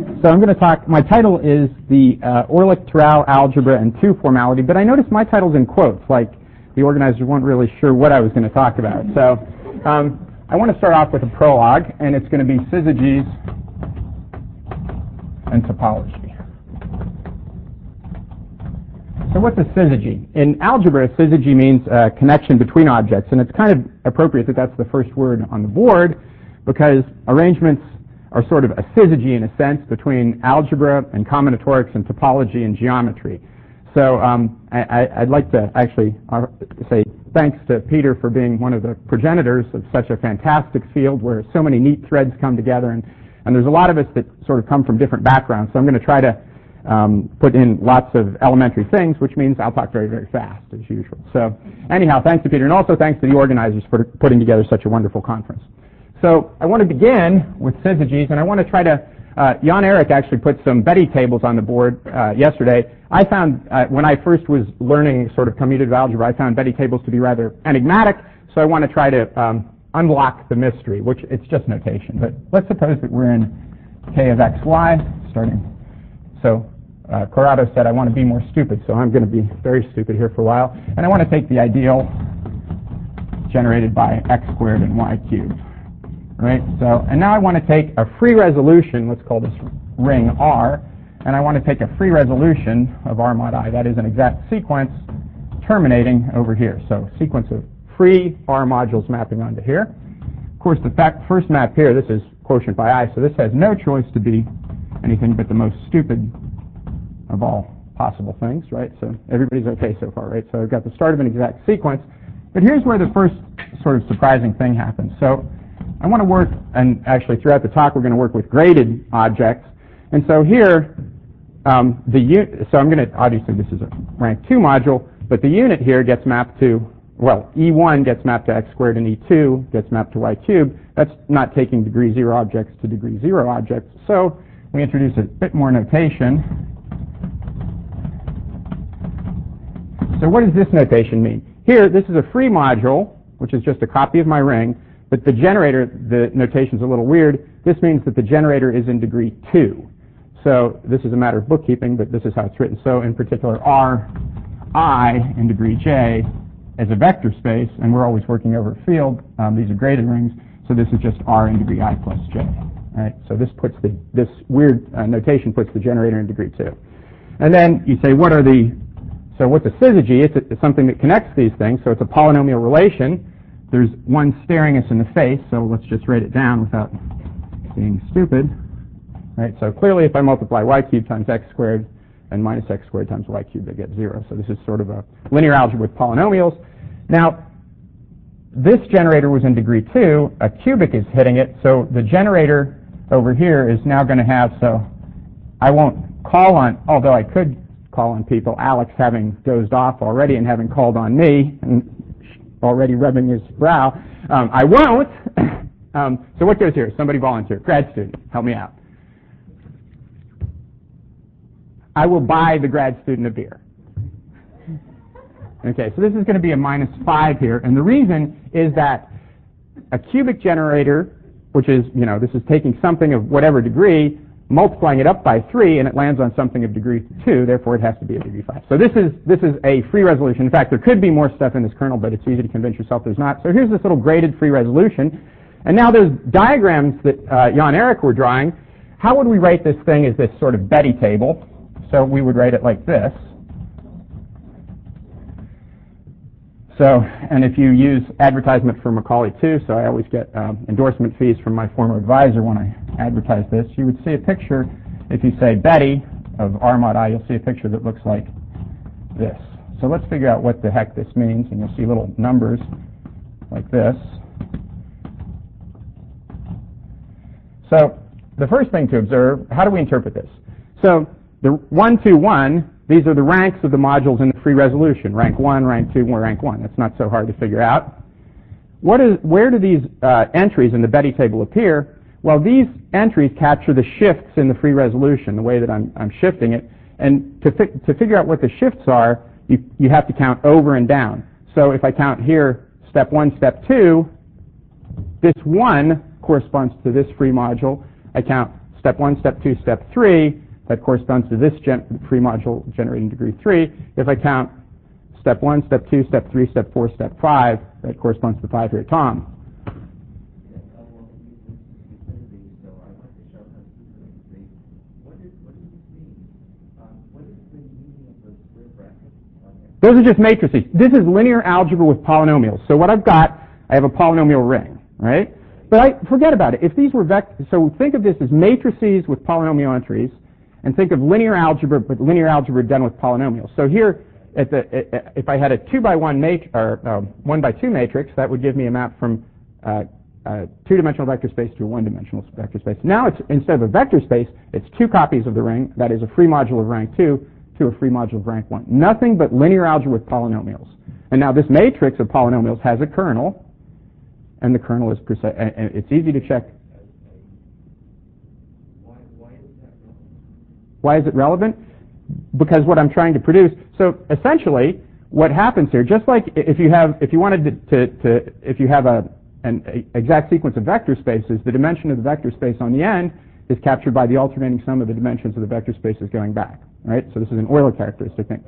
So I'm going to talk, my title is the Orlick-Toral Algebra and 2 Formality, but I noticed my title's in quotes, like the organizers weren't really sure what I was going to talk about. So I want to start off with a prologue, and it's going to be syzygies and topology. So what's a syzygy? In algebra, syzygy means a connection between objects, and it's kind of appropriate that that's the first word on the board, because arrangements are sort of a syzygy in a sense between algebra and combinatorics and topology and geometry. So I'd like to actually say thanks to Peter for being one of the progenitors of such a fantastic field where so many neat threads come together, and there's a lot of us that sort of come from different backgrounds. So I'm going to try to put in lots of elementary things, which means I'll talk very, very fast as usual. So anyhow, thanks to Peter, and also thanks to the organizers for putting together such a wonderful conference. So I want to begin with syzygies, and I want to try to, Jan Erik actually put some Betti tables on the board yesterday. I found, when I first was learning sort of commutative algebra, I found Betti tables to be rather enigmatic, so I want to try to unlock the mystery, which it's just notation. But let's suppose that we're in k of xy, starting. So Corrado said I want to be more stupid, so I'm going to be very stupid here for a while. And I want to take the ideal generated by x squared and y cubed. Right? So, and now I want to take a free resolution, let's call this ring R, and I want to take a free resolution of R mod I, that is an exact sequence terminating over here. So sequence of free R modules mapping onto here. Of course, the first map here, this is quotient by I, so this has no choice to be anything but the most stupid of all possible things, right? So everybody's okay so far, right? So I've got the start of an exact sequence, but here's where the first sort of surprising thing happens. So I want to work, and actually throughout the talk we're going to work with graded objects. And so here, so I'm going to, obviously this is a rank 2 module, but the unit here gets mapped to, well, E1 gets mapped to x squared and E2 gets mapped to y cubed. That's not taking degree 0 objects to degree 0 objects. So we introduce a bit more notation. So what does this notation mean? Here, this is a free module, which is just a copy of my ring. But the generator, the notation's a little weird. This means that the generator is in degree 2. So this is a matter of bookkeeping, but this is how it's written. So in particular, Ri in degree j is a vector space, and we're always working over a field. These are graded rings, so this is just R in degree I plus j. Right? So this puts this weird notation puts the generator in degree 2. And then you say, so what's a syzygy? It's something that connects these things, so it's a polynomial relation. There's one staring us in the face, so let's just write it down without being stupid. Right? So clearly if I multiply y cubed times x squared and minus x squared times y cubed, I get 0. So this is sort of a linear algebra with polynomials. Now, this generator was in degree 2. A cubic is hitting it, so the generator over here is now going to have, so I won't call on, although I could call on people, Alex having dozed off already and having called on me, and already rubbing his brow. I won't. So what goes here? Somebody volunteer. Grad student, help me out. I will buy the grad student a beer. Okay, so this is going to be a -5 here, and the reason is that a cubic generator, which is, this is taking something of whatever degree, multiplying it up by 3, and it lands on something of degree 2, therefore it has to be a degree 5. So this is a free resolution. In fact, there could be more stuff in this kernel, but it's easy to convince yourself there's not. So here's this little graded free resolution. And now those diagrams that Jan Erik were drawing, how would we write this thing as this sort of Betti table? So we would write it like this. So, and if you use advertisement for Macaulay too, so I always get endorsement fees from my former advisor when I advertise this, you would see a picture, if you say Betti of R mod I, you'll see a picture that looks like this. So let's figure out what the heck this means, and you'll see little numbers like this. So the first thing to observe, how do we interpret this? So the 1, 2, 1, these are the ranks of the modules in the free resolution. Rank 1, rank 2, and rank 1. That's not so hard to figure out. Where do these entries in the Betti table appear? Well, these entries capture the shifts in the free resolution, the way that I'm shifting it. And to figure out what the shifts are, you have to count over and down. So if I count here, step 1, step 2, this 1 corresponds to this free module. I count step 1, step 2, step 3, that corresponds to this free module generating degree 3. If I count step 1, step 2, step 3, step 4, step 5, that corresponds to the 5-year Tom. Those are just matrices. This is linear algebra with polynomials. So what I've got, I have a polynomial ring, right? But forget about it. If these were vectors, so think of this as matrices with polynomial entries, and think of linear algebra, but linear algebra done with polynomials. So here, if I had a 2x1 or 1x2 matrix, that would give me a map from a two-dimensional vector space to a one-dimensional vector space. Now, instead of a vector space, it's 2 copies of the ring. That is a free module of rank 2 to a free module of rank 1. Nothing but linear algebra with polynomials. And now this matrix of polynomials has a kernel, and the kernel is precise. And it's easy to check. Why is it relevant? Because what I'm trying to produce. So essentially, what happens here, just like if you have an exact sequence of vector spaces, the dimension of the vector space on the end is captured by the alternating sum of the dimensions of the vector spaces going back. Right? So this is an Euler characteristic thing.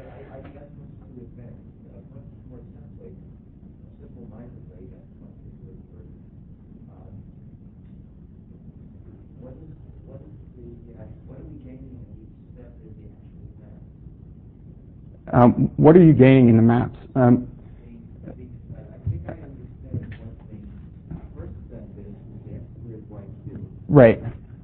What are you gaining in the maps? Right.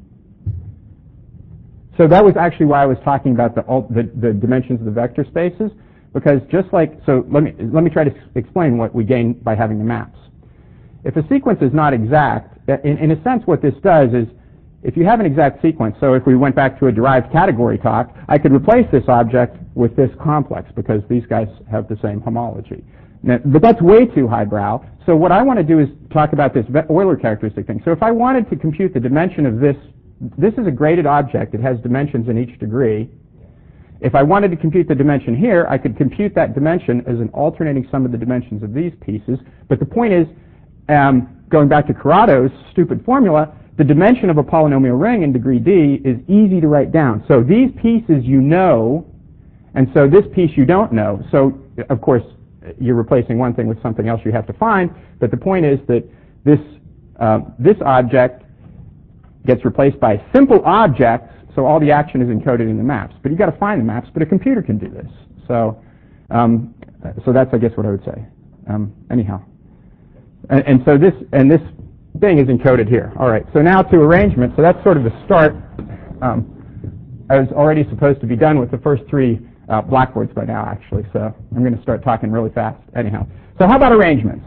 So that was actually why I was talking about the dimensions of the vector spaces, because just like, so let me try to explain what we gain by having the maps. If a sequence is not exact, in a sense what this does is, if you have an exact sequence, so if we went back to a derived category talk, I could replace this object with this complex because these guys have the same homology. Now, but that's way too highbrow. So what I want to do is talk about this Euler characteristic thing. So if I wanted to compute the dimension of this is a graded object. It has dimensions in each degree. If I wanted to compute the dimension here, I could compute that dimension as an alternating sum of the dimensions of these pieces. But the point is, going back to Corrado's stupid formula, the dimension of a polynomial ring in degree D is easy to write down. So these pieces you know, and so this piece you don't know. So, of course, you're replacing one thing with something else you have to find, but the point is that this object gets replaced by simple objects, so all the action is encoded in the maps. But you've got to find the maps, but a computer can do this. So that's, I guess, what I would say. Anyhow. And so this thing is encoded here. All right, so now to arrangement. So that's sort of the start. I was already supposed to be done with the first 3 blackboards by now, actually, so I'm going to start talking really fast. Anyhow, so how about arrangements?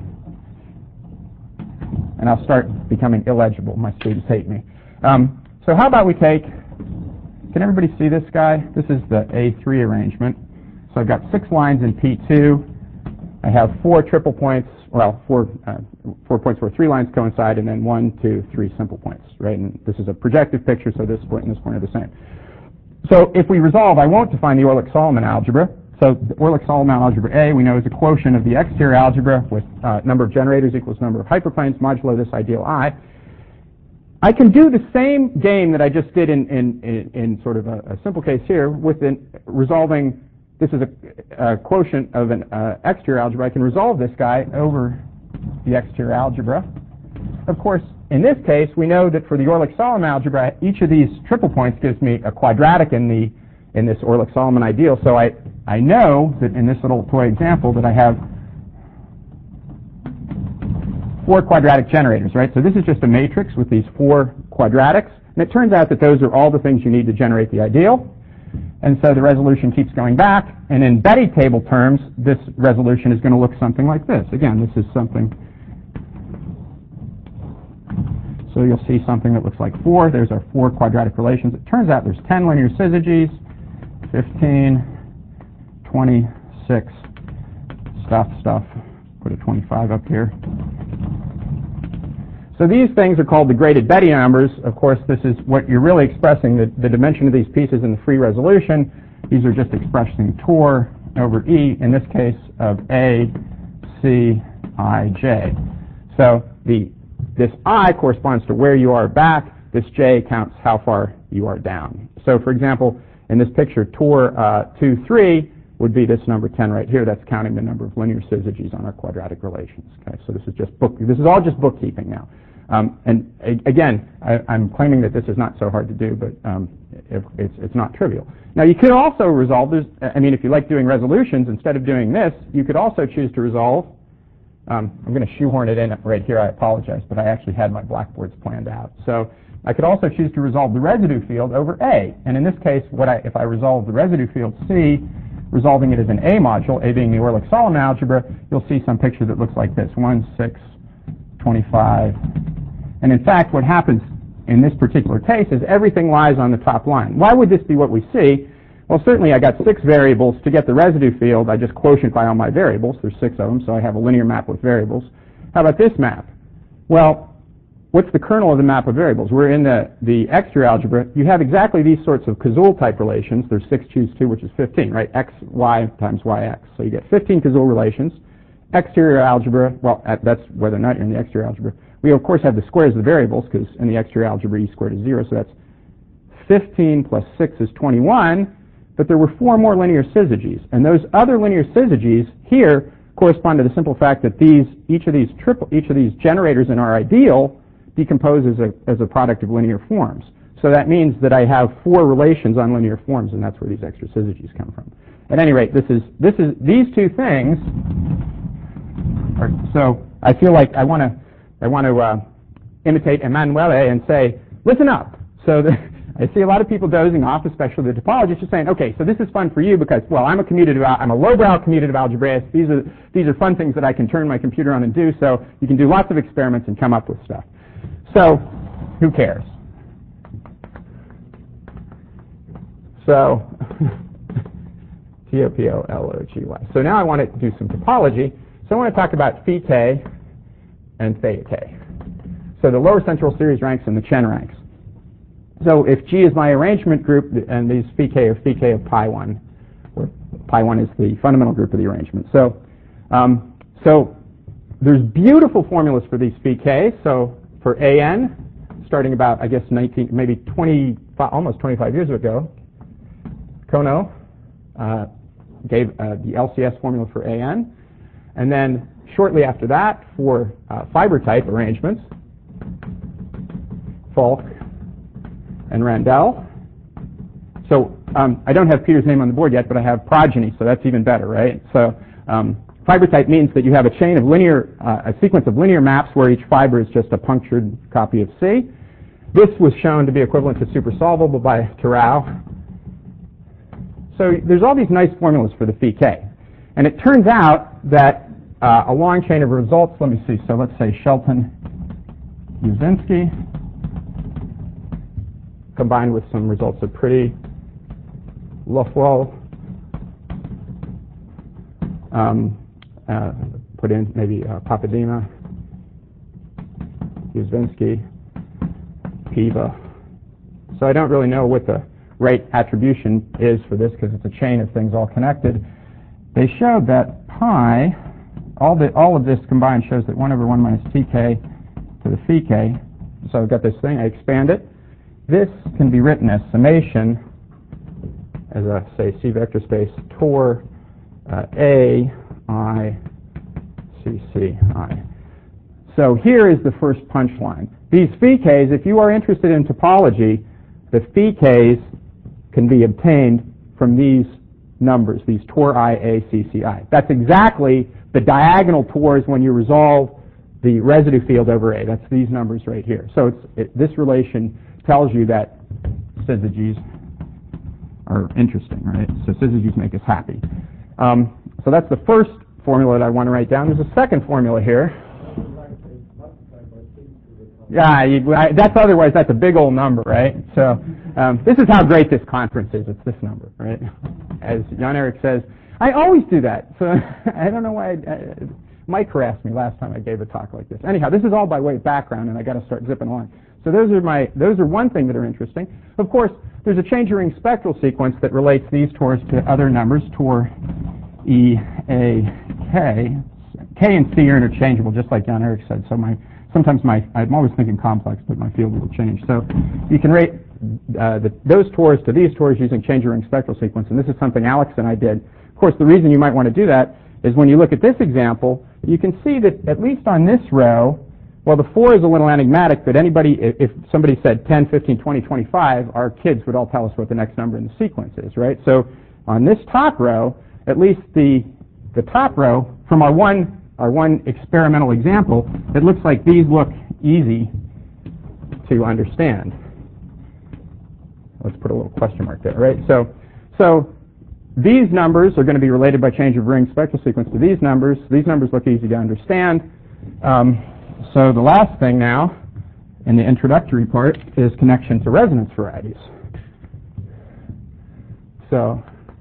And I'll start becoming illegible. My students hate me. So how about we take, can everybody see this guy? This is the A3 arrangement. So I've got 6 lines in P2. I have 4 triple points, well, 4 points where 3 lines coincide, and then 1, 2, 3 simple points, right? And this is a projective picture, so this point and this point are the same. So if we resolve, I won't define the Ehrlich-Solomon algebra. So the Ehrlich-Solomon algebra A, we know, is a quotient of the exterior algebra with number of generators equals number of hyperplanes modulo this ideal I. I can do the same game that I just did in sort of a simple case here with resolving. This is a quotient of an exterior algebra. I can resolve this guy over the exterior algebra. Of course, in this case, we know that for the Ehrlich-Solomon algebra, each of these triple points gives me a quadratic in this Ehrlich-Solomon ideal. So I know that in this little toy example that I have 4 quadratic generators, right? So this is just a matrix with these 4 quadratics. And it turns out that those are all the things you need to generate the ideal. And so the resolution keeps going back. And in Betti table terms, this resolution is going to look something like this. Again, this is something. So you'll see something that looks like 4. There's our 4 quadratic relations. It turns out there's 10 linear syzygies, 15, 26, stuff. Put a 25 up here. So these things are called the graded Betti numbers. Of course, this is what you're really expressing, the dimension of these pieces in the free resolution. These are just expressing Tor over E, in this case, of A, C, I, J. So this I corresponds to where you are back. this J counts how far you are down. So for example, in this picture, Tor 2, 3 would be this number 10 right here. That's counting the number of linear syzygies on our quadratic relations. Okay, so this is all just bookkeeping now. And again, I'm claiming that this is not so hard to do, but it's not trivial. Now you could also resolve this. I mean, if you like doing resolutions, instead of doing this, you could also choose to resolve. I'm going to shoehorn it in right here. I apologize, but I actually had my blackboards planned out. So I could also choose to resolve the residue field over A. And in this case, if I resolve the residue field C, resolving it as an A module, A being the Ehrlich-Solomon algebra, you'll see some picture that looks like this: 1, 6, 25. And in fact, what happens in this particular case is everything lies on the top line. Why would this be what we see? Well, certainly I got 6 variables. To get the residue field, I just quotient by all my variables. There's 6 of them, so I have a linear map with variables. How about this map? Well, what's the kernel of the map of variables? We're in the exterior algebra. You have exactly these sorts of Kazul type relations. There's 6 choose 2, which is 15, right? X, Y times YX. So you get 15 Kazul relations. Exterior algebra, well, that's whether or not you're in the exterior algebra. We, of course, have the squares of the variables, because in the exterior algebra, E squared is 0, so that's 15 plus 6 is 21, but there were 4 more linear syzygies. And those other linear syzygies here correspond to the simple fact that each of these generators in our ideal decompose as a product of linear forms. So that means that I have 4 relations on linear forms, and that's where these extra syzygies come from. At any rate, these two things are, so I feel like I want to imitate Emanuele and say, listen up. So I see a lot of people dozing off, especially the topologists, just saying, okay, so this is fun for you because, well, I'm a lowbrow commutative algebraist. These are fun things that I can turn my computer on and do, so you can do lots of experiments and come up with stuff. So, who cares? So, T-O-P-O-L-O-G-Y. So now I want to do some topology. So I want to talk about phi k and theta k. So the lower central series ranks and the Chen ranks. So if G is my arrangement group, and these phi k are phi k of pi 1, where pi 1 is the fundamental group of the arrangement. So, there's beautiful formulas for these phi k. So for AN, starting about, I guess, almost 25 years ago, Kono gave the LCS formula for AN. And then shortly after that, for fiber type arrangements, Falk and Randell. So I don't have Peter's name on the board yet, but I have progeny, so that's even better, right? So fiber type means that you have a chain of a sequence of linear maps where each fiber is just a punctured copy of C. This was shown to be equivalent to supersolvable by Terao. So there's all these nice formulas for the phi k. And it turns out that a long chain of results, let me see, so let's say Shelton, Uzinski, combined with some results of Pretty, Lofwell, put in maybe Papadima, Uzinski, Piva. So I don't really know what the rate attribution is for this because it's a chain of things all connected. They showed that pi, all of this combined shows that 1 over 1 minus tk to the phi k. So I've got this thing, I expand it. This can be written as summation as a, say, C vector space Tor A I C C I. So here is the first punchline. These phi k's, if you are interested in topology, the phi k's can be obtained from these numbers, these Tor I A C C I. That's exactly the diagonal tors when you resolve the residue field over A. That's these numbers right here. So this relation tells you that syzygies are interesting, right? So syzygies make us happy. So that's the first formula that I want to write down. There's a second formula here. Yeah, that's a big old number, right? So this is how great this conference is. It's this number, right? As Jan-Erik says, I always do that. So I don't know why. Mike harassed me last time I gave a talk like this. Anyhow, this is all by way of background, and I got to start zipping along. So those are one thing that are interesting. Of course, there's a change ring spectral sequence that relates these tors to other numbers, Tor E, A, K. K and C are interchangeable, just like Jan-Erik said. So sometimes I'm always thinking complex, but my field will change. So you can rate those tors to these tors using change of ring spectral sequence, and this is something Alex and I did. Of course, the reason you might want to do that is when you look at this example, you can see that at least on this row, well, the 4 is a little enigmatic, but if somebody said 10, 15, 20, 25, our kids would all tell us what the next number in the sequence is, right? So on this top row, at least the top row, from our one experimental example, it looks like these look easy to understand. Let's put a little question mark there, right? So these numbers are going to be related by change of ring spectral sequence to these numbers. These numbers look easy to understand. So the last thing now, in the introductory part, is connection to resonance varieties. So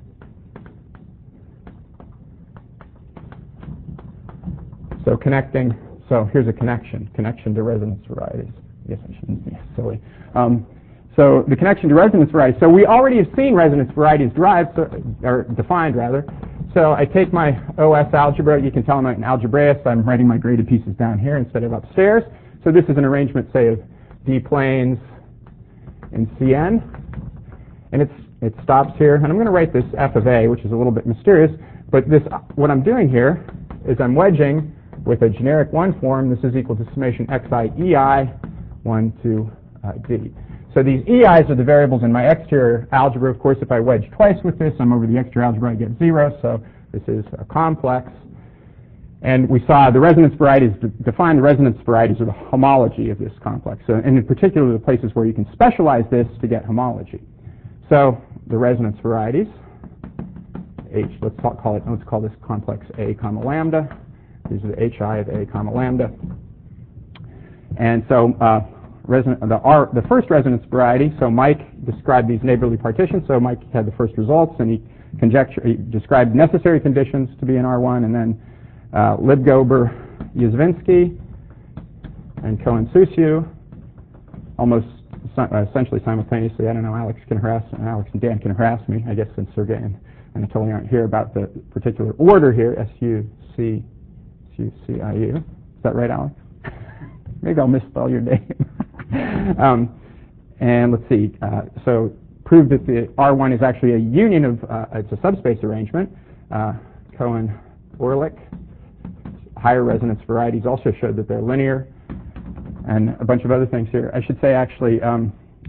connecting, so here's a connection to resonance varieties. I guess I shouldn't be silly. So the connection to resonance varieties. So we already have seen resonance varieties derived, or defined rather. So I take my OS algebra. You can tell I'm an algebraist. I'm writing my graded pieces down here instead of upstairs. So this is an arrangement, say, of D planes in Cn. And it stops here. And I'm going to write this f of a, which is a little bit mysterious. But what I'm doing here is I'm wedging with a generic 1 form. This is equal to summation xi ei 1 to d. So these EIs are the variables in my exterior algebra. Of course, if I wedge twice with this, I'm over the exterior algebra, I get 0. So this is a complex. And we saw the resonance varieties, define the resonance varieties are the homology of this complex. So, and in particular, the places where you can specialize this to get homology. So the resonance varieties, let's call this complex A comma lambda. These are the HI of A comma lambda. And so the first resonance variety, so Mike described these neighborly partitions. So Mike had the first results, and he described necessary conditions to be in R1, and then Libgober, Yuzvinsky, and Cohen-Susiu, almost essentially simultaneously. I don't know, Alex and Dan can harass me, I guess, since Sergey and Anatoly aren't here, about the particular order here, S-U-C-U-C-I-U. Is that right, Alex? Maybe I'll misspell your name. And let's see, so proved that the R1 is actually a union of, it's a subspace arrangement. Cohen-Orlik. Higher resonance varieties also showed that they're linear, and a bunch of other things here. I should say, actually, one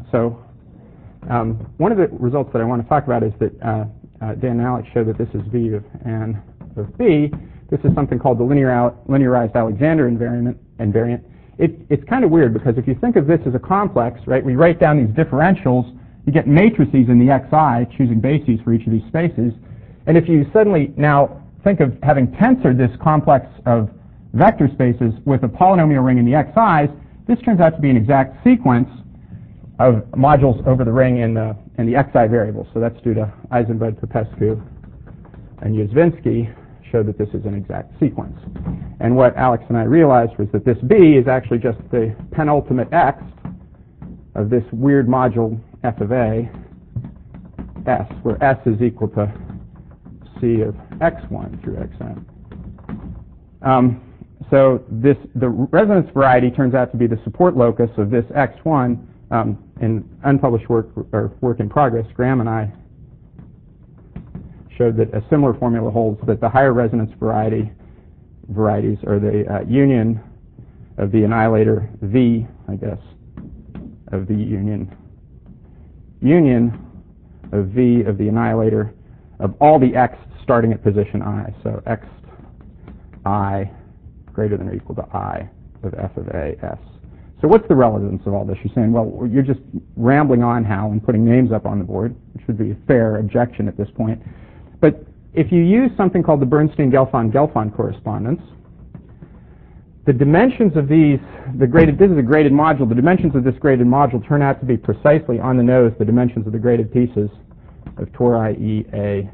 of the results that I want to talk about is that Dan and Alex showed that this is V of N of B. This is something called the linearized Alexander invariant. It's kind of weird, because if you think of this as a complex, right, we write down these differentials, you get matrices in the xi, choosing bases for each of these spaces, and if you suddenly now think of having tensored this complex of vector spaces with a polynomial ring in the xi's, this turns out to be an exact sequence of modules over the ring in the xi variables. So that's due to Eisenbud, Popescu, and Yuzvinsky showed that this is an exact sequence. And what Alex and I realized was that this B is actually just the penultimate x of this weird module f of a, s, where s is equal to c of x1 through xn. So the resonance variety turns out to be the support locus of this x1 in unpublished work, or work in progress. Graham and I showed that a similar formula holds, that the higher resonance varieties are the union of the annihilator V, I guess, of the union of V of the annihilator of all the x starting at position I. So x I greater than or equal to I of f of a s. So what's the relevance of all this? You're saying, well, you're just rambling on, Hal, and putting names up on the board, which would be a fair objection at this point. But if you use something called the Bernstein-Gelfand correspondence, the dimensions of these, this is a graded module, the dimensions of this graded module turn out to be precisely on the nose the dimensions of the graded pieces of tori E, A,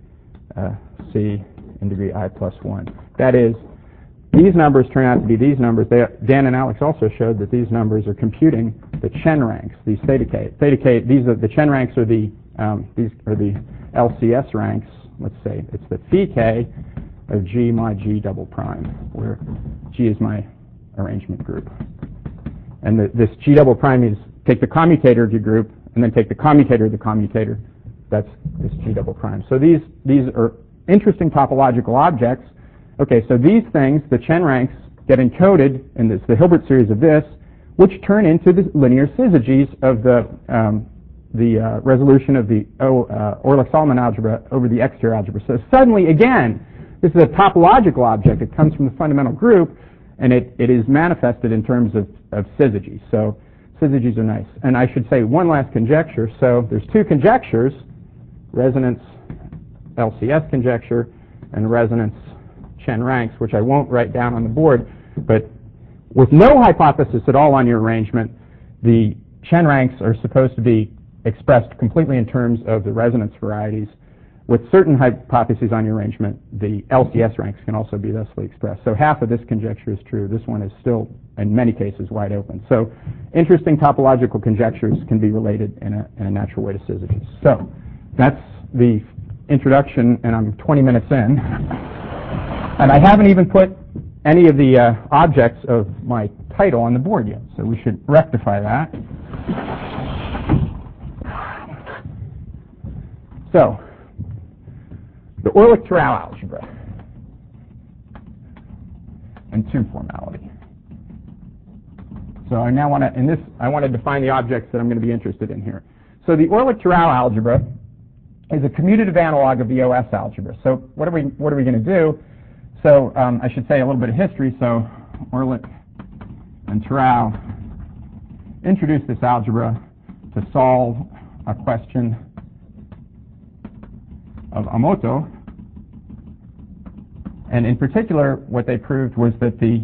C in degree I plus 1. That is, these numbers turn out to be these numbers. Dan and Alex also showed that these numbers are computing the Chen ranks, these theta k. These are the Chen ranks are these are the LCS ranks. Let's say it's the phi k of G mod G double prime, where G is my arrangement group. And this G double prime is take the commutator of your group and then take the commutator of the commutator. That's this G double prime. So these are interesting topological objects. Okay, so these things, the Chen ranks, get encoded in the Hilbert series of this, which turn into the linear syzygies of the resolution of the Orlick-Solomon algebra over the exterior algebra. So suddenly, again, this is a topological object. It comes from the fundamental group, and it is manifested in terms of syzygies. So syzygies are nice. And I should say one last conjecture. So there's two conjectures, resonance LCS conjecture and resonance Chen ranks, which I won't write down on the board. But with no hypothesis at all on your arrangement, the Chen ranks are supposed to be expressed completely in terms of the resonance varieties. With certain hypotheses on your arrangement, the LCS ranks can also be thusly expressed. So half of this conjecture is true. This one is still, in many cases, wide open. So interesting topological conjectures can be related in a natural way to syzygies. So that's the introduction, and I'm 20 minutes in. And I haven't even put any of the objects of my title on the board yet, so we should rectify that. So, the Orlick-Tirau algebra and two formality. So I now want to, I want to define the objects that I'm going to be interested in here. So the Orlick-Tirau algebra is a commutative analog of the OS algebra. So what are we going to do? So I should say a little bit of history. So Orlick and Tirau introduced this algebra to solve a question of Amoto, and in particular, what they proved was that the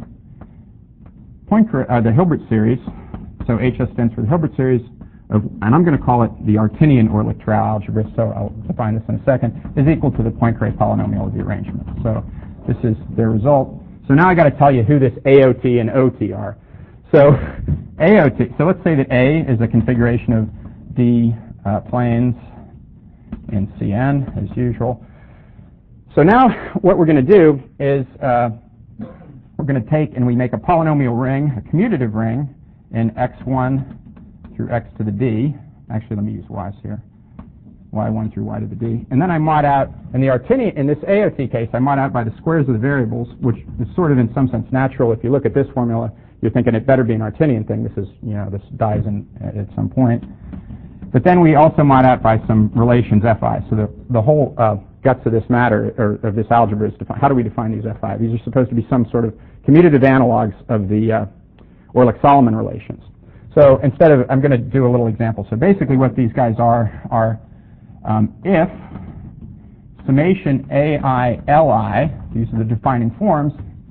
Hilbert series, so HS stands for the Hilbert series of, and I'm going to call it the Artinian Orlick-Tirau algebra, so I'll define this in a second, is equal to the Poincare polynomial of the arrangement. So this is their result. So now I got to tell you who this AOT and OT are. So AOT, so let's say that A is a configuration of D planes in Cn, as usual. So now what we're going to do is we're going to take and we make a polynomial ring, a commutative ring, in x1 through x to the d. Actually, let me use y's here. y1 through y to the d. And then I mod out, in the Artinian, in this AOT case, I mod out by the squares of the variables, which is sort of in some sense natural. If you look at this formula, you're thinking it better be an Artinian thing. This is, this dies at some point. But then we also mod out by some relations fi. So the whole guts of this matter, or of this algebra, is how do we define these fi? These are supposed to be some sort of commutative analogs of the Orlick-Solomon relations. So instead of, I'm going to do a little example. So basically what these guys are if summation ai li, these are the defining forms,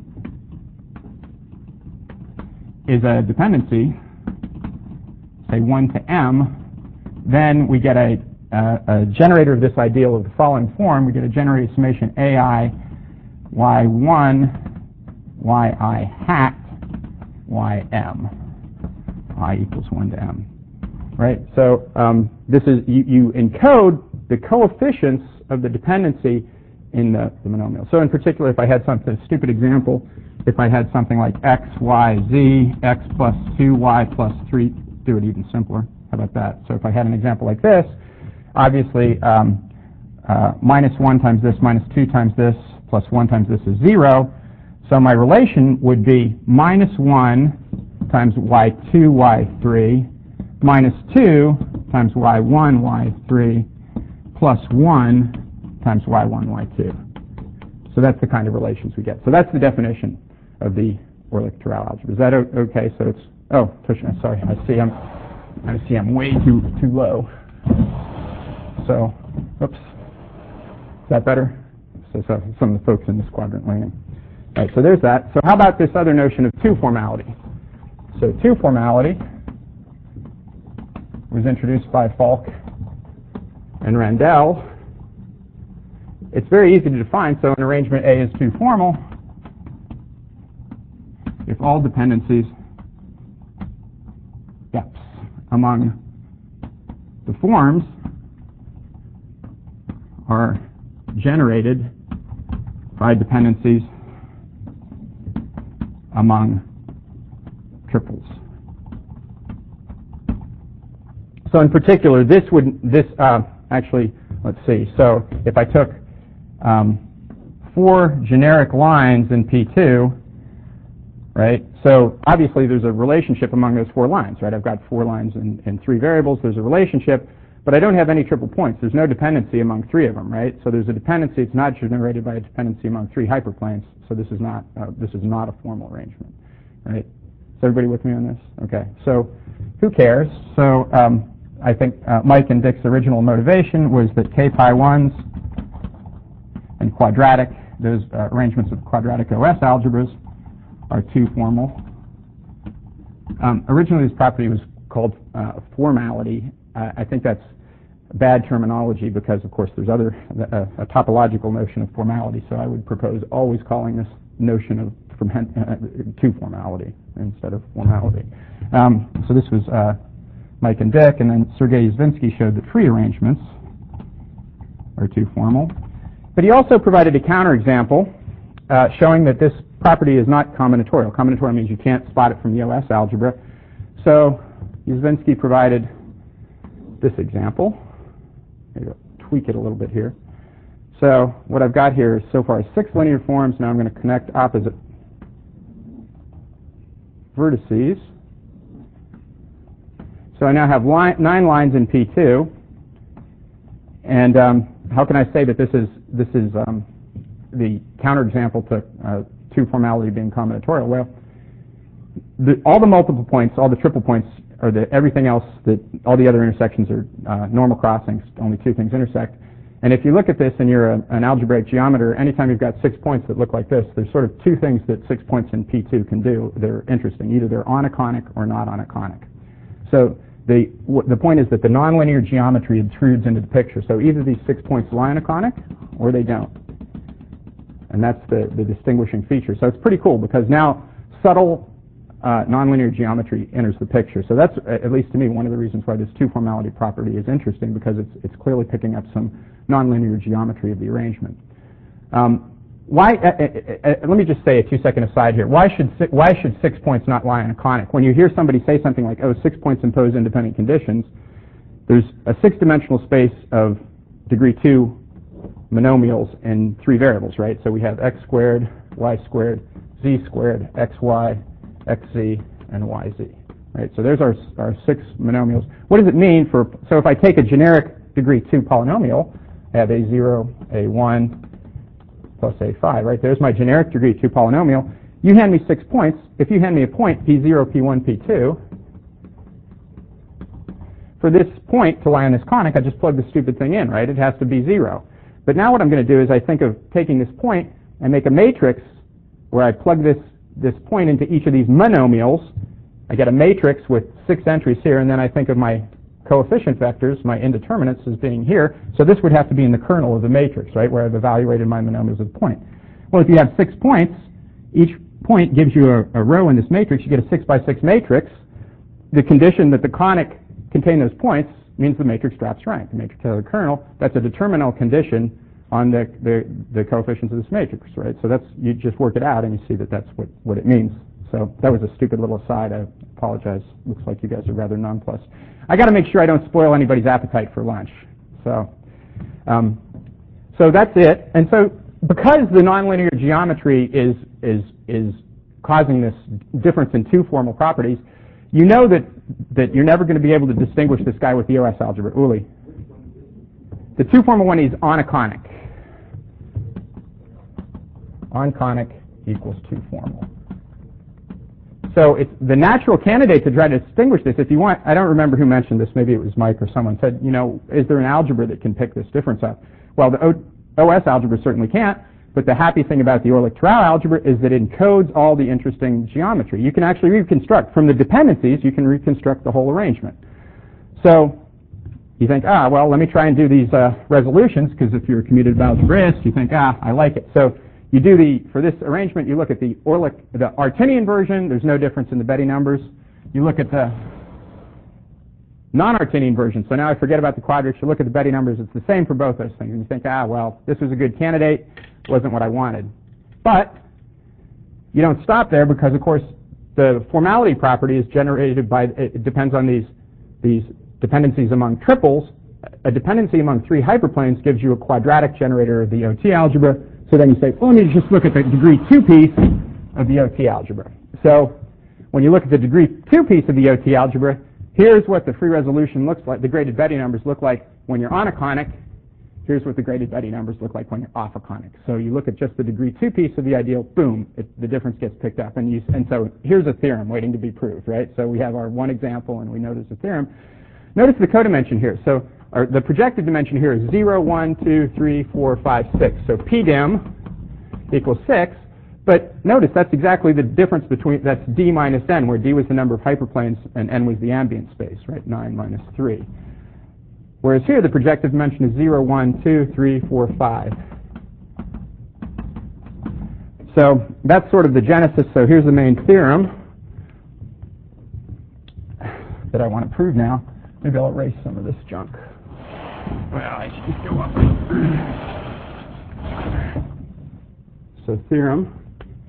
is a dependency, say 1 to m, then we get a generator of this ideal of the following form. We get a generator of summation ai y1 yi hat ym, I equals 1 to m. Right? So this is, you encode the coefficients of the dependency in the monomial. So in particular, if I had a stupid example, if I had something like x, y, z, x plus 2, y plus 3, do it even simpler. How about that? So if I had an example like this, obviously minus 1 times this, minus 2 times this, plus 1 times this is 0. So my relation would be minus 1 times y2, y3, minus 2 times y1, y3, plus 1 times y1, y2. So that's the kind of relations we get. So that's the definition of the Orlick-Tirau algebra. Is that okay? So it's, oh, Tushna, sorry, I see I'm way too low. So, oops. Is that better? So some of the folks in this quadrant leaning. All right, so there's that. So how about this other notion of two formality? So two formality was introduced by Falk and Randell. It's very easy to define. So an arrangement A is two formal if all dependencies among the forms are generated by dependencies among triples. So in particular, actually, let's see. So if I took 4 generic lines in P2, right? So obviously there's a relationship among those 4 lines, right? I've got 4 lines and 3 variables. There's a relationship, but I don't have any triple points. There's no dependency among 3 of them, right? So there's a dependency. It's not generated by a dependency among 3 hyperplanes. So this is not a formal arrangement, right? Is everybody with me on this? Okay. So who cares? So I think Mike and Dick's original motivation was that k-pi1s and quadratic, those arrangements of quadratic OS algebras, are 2 formal. Originally, this property was called formality. I think that's bad terminology because, of course, there's a topological notion of formality. So I would propose always calling this notion of to formality instead of formality. So this was Mike and Dick, and then Sergei Yuzvinsky showed that free arrangements are 2 formal. But he also provided a counterexample showing that this property is not combinatorial. Combinatorial means you can't spot it from the OS algebra. So Yuzvinsky provided this example. Maybe I'll tweak it a little bit here. So what I've got here is so far 6 linear forms. Now I'm going to connect opposite vertices. So I now have 9 lines in P2. And how can I say that this is the counterexample to 2 formality being combinatorial? Well, all the multiple points, all the triple points, or everything else, all the other intersections are normal crossings. Only 2 things intersect. And if you look at this and you're an algebraic geometer, anytime you've got 6 points that look like this, there's sort of 2 things that 6 points in P2 can do. They're interesting. Either they're on a conic or not on a conic. So the point is that the nonlinear geometry intrudes into the picture. So either these 6 points lie on a conic or they don't. And that's the distinguishing feature. So it's pretty cool because now subtle nonlinear geometry enters the picture. So that's, at least to me, one of the reasons why this 2 formality property is interesting, because it's clearly picking up some nonlinear geometry of the arrangement. Let me just say a 2-second aside here. Why should 6 points not lie on a conic? When you hear somebody say something like, oh, 6 points impose independent conditions, there's a 6-dimensional space of degree 2 monomials in 3 variables, right? So we have x squared, y squared, z squared, xy, xz, and yz, right? So there's our 6 monomials. What does it mean so if I take a generic degree 2 polynomial, I have a0, a1, plus a5, right? There's my generic degree 2 polynomial. You hand me 6 points. If you hand me a point, p0, p1, p2, for this point to lie on this conic, I just plug the stupid thing in, right? It has to be 0. But now what I'm going to do is I think of taking this point and make a matrix where I plug this point into each of these monomials. I get a matrix with 6 entries here, and then I think of my coefficient vectors, my indeterminates, as being here. So this would have to be in the kernel of the matrix, right, where I've evaluated my monomials of the point. Well, if you have 6 points, each point gives you a row in this matrix. You get a 6 by 6 matrix. The condition that the conic contain those points means the matrix drops rank. The matrix has a kernel. That's a determinal condition on the coefficients of this matrix, right? So you just work it out and you see that that's what it means. So that was a stupid little aside. I apologize. Looks like you guys are rather nonplussed. I got to make sure I don't spoil anybody's appetite for lunch. So that's it. And so because the nonlinear geometry is causing this difference in 2 formal properties, you know that you're never going to be able to distinguish this guy with the OS algebra. Uli. The 2 formal one is on a conic. On conic equals 2 formal. So it's the natural candidate to try to distinguish this. If you want, I don't remember who mentioned this, maybe it was Mike or someone said, is there an algebra that can pick this difference up? Well, the OS algebra certainly can't, but the happy thing about the Ehrlich-Trau algebra is that it encodes all the interesting geometry. You can actually reconstruct, from the dependencies, you can reconstruct the whole arrangement. So you think, well, let me try and do these resolutions, because if you're a commutative algebraist, you think, I like it. So you do for this arrangement, you look at the Artinian version. There's no difference in the Betti numbers. You look at the non-Artinian version. So now I forget about the quadrats. You look at the Betti numbers. It's the same for both those things. And you think, well, this was a good candidate. Wasn't what I wanted. But you don't stop there, because, of course, the formality property is generated by, it depends on these dependencies among triples. A dependency among three hyperplanes gives you a quadratic generator of the OT algebra. So then you say, well, let me just look at the degree 2 piece of the OT algebra. So when you look at the degree 2 piece of the OT algebra, here's what the free resolution looks like, the graded Betti numbers look like when you're on a conic. Here's what the graded Betti numbers look like when you're off a conic. So you look at just the degree 2 piece of the ideal, boom, the difference gets picked up. And so here's a theorem waiting to be proved, right? So we have our one example, and we know there's a theorem. Notice the codimension here. So the projected dimension here is 0, 1, 2, 3, 4, 5, 6. So PDIM equals 6. But notice that's exactly the difference between, that's D minus N, where D was the number of hyperplanes and N was the ambient space, right? 9 minus 3. Whereas here the projective dimension is 0, 1, 2, 3, 4, 5. So that's sort of the genesis. So here's the main theorem that I want to prove now. Maybe I'll erase some of this junk. Well, I should just go up. So theorem.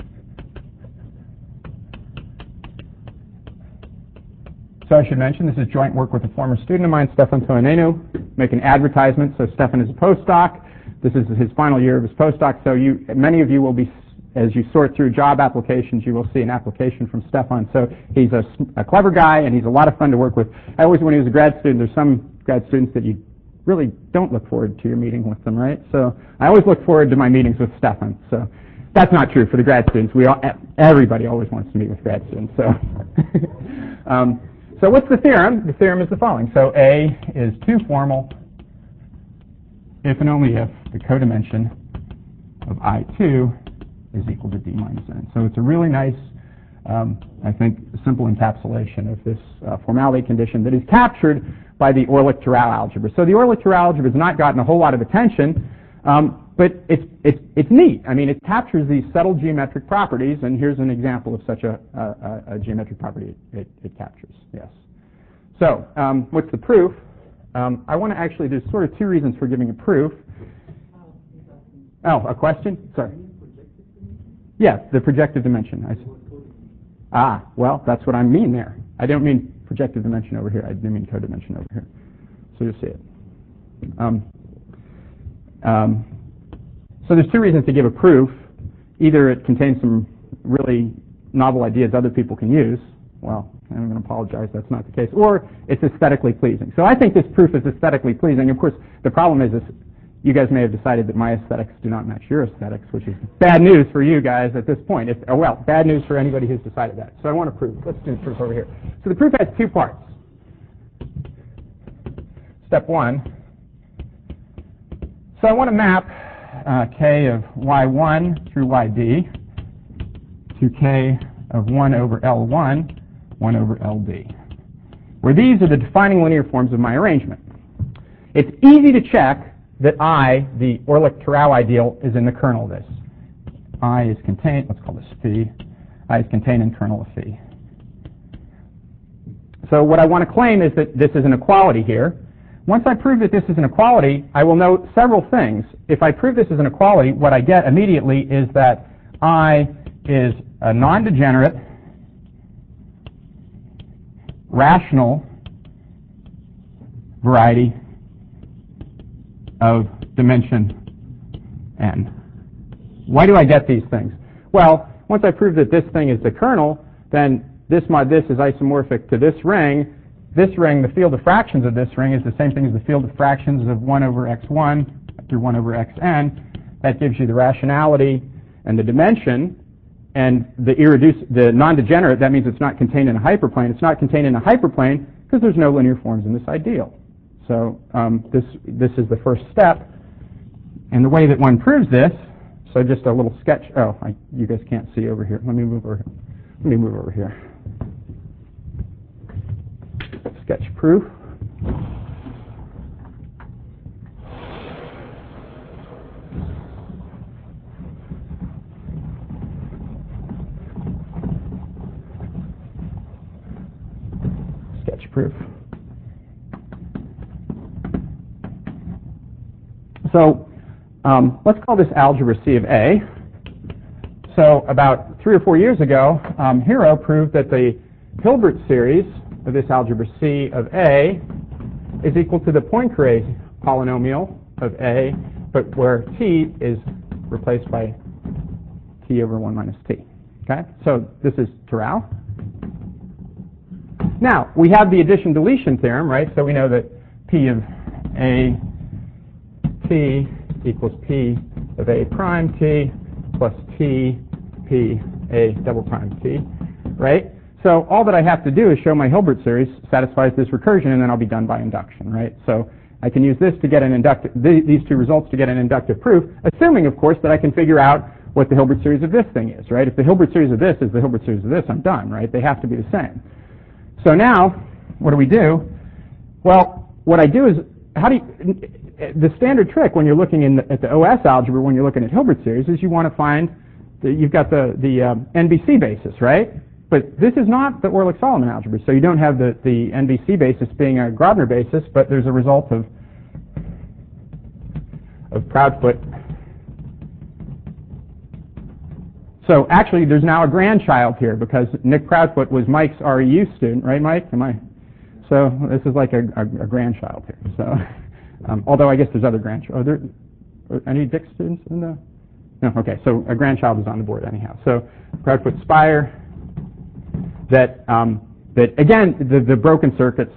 So I should mention this is joint work with a former student of mine, Stefan Toinenu, making advertisements. So Stefan is a postdoc. This is his final year of his postdoc. So many of you will be, as you sort through job applications, you will see an application from Stefan. So he's a clever guy, and he's a lot of fun to work with. I always, when he was a grad student, there's some grad students that you really don't look forward to your meeting with them, right? So I always look forward to my meetings with Stefan. So that's not true for the grad students. Everybody always wants to meet with grad students. So. So what's the theorem? The theorem is the following. So A is too formal if and only if the codimension of I2 is equal to D minus N. So it's a really nice, I think, simple encapsulation of this formality condition that is captured by the Orlik-Terao algebra. So the Orlik-Terao algebra has not gotten a whole lot of attention, but it's neat. I mean, it captures these subtle geometric properties, and here's an example of such a geometric property it captures. Yes. So what's the proof? I want to actually, there's sort of two reasons for giving a proof. Oh, a question? Sorry. Yes, the projective dimension. Well, that's what I mean there. I don't mean projective dimension over here. I do mean codimension over here. So you'll see it. So there's two reasons to give a proof. Either it contains some really novel ideas other people can use. Well, I'm going to apologize, that's not the case. Or it's aesthetically pleasing. So I think this proof is aesthetically pleasing. Of course, the problem is you guys may have decided that my aesthetics do not match your aesthetics, which is bad news for you guys at this point. Well, bad news for anybody who's decided that. So I want to prove. Let's do the proof over here. So the proof has two parts. Step one. So I want to map K of Y1 through YD to K of 1 over L1, 1 over LD, where these are the defining linear forms of my arrangement. It's easy to check that I, the Orlik-Terao ideal, is in the kernel of this. I is contained, let's call this phi. I is contained in kernel of phi. So what I want to claim is that this is an equality here. Once I prove that this is an equality, I will note several things. If I prove this is an equality, what I get immediately is that I is a non-degenerate, rational variety of dimension n. Why do I get these things? Well, once I prove that this thing is the kernel, then this mod this is isomorphic to this ring. This ring, the field of fractions of this ring, is the same thing as the field of fractions of 1 over x1 through 1 over xn. That gives you the rationality and the dimension. And the non-degenerate, that means it's not contained in a hyperplane. It's not contained in a hyperplane because there's no linear forms in this ideal. So this is the first step. And the way that one proves this, so just a little sketch. You guys can't see over here. Let me move over here. Sketch proof. Sketch proof. So let's call this algebra C of A. So about 3 or 4 years ago, Hero proved that the Hilbert series of this algebra C of A is equal to the Poincare polynomial of A, but where t is replaced by t over 1 minus t. Okay? So this is Terral. Now, we have the addition-deletion theorem, right? So we know that P of A t equals P of A prime t plus T P A double prime t, right? So all that I have to do is show my Hilbert series satisfies this recursion, and then I'll be done by induction, right? So I can use this to get an inductive, these two results to get an inductive proof, assuming, of course, that I can figure out what the Hilbert series of this thing is, right? If the Hilbert series of this is the Hilbert series of this, I'm done, right? They have to be the same. So now, what do? Well, what I do is, the standard trick when you're looking at the OS algebra, when you're looking at Hilbert series, is you want to find that you've got the NBC basis, right? But this is not the Orlick-Solomon algebra, so you don't have the NBC basis being a Grobner basis, but there's a result of Proudfoot. So actually, there's now a grandchild here because Nick Proudfoot was Mike's REU student, right, Mike? So this is like a grandchild here. So, although I guess there's other grandchildren. Are there any Dick students in the? No. Okay. So a grandchild is on the board anyhow. So Proudfoot spire. That again the broken circuits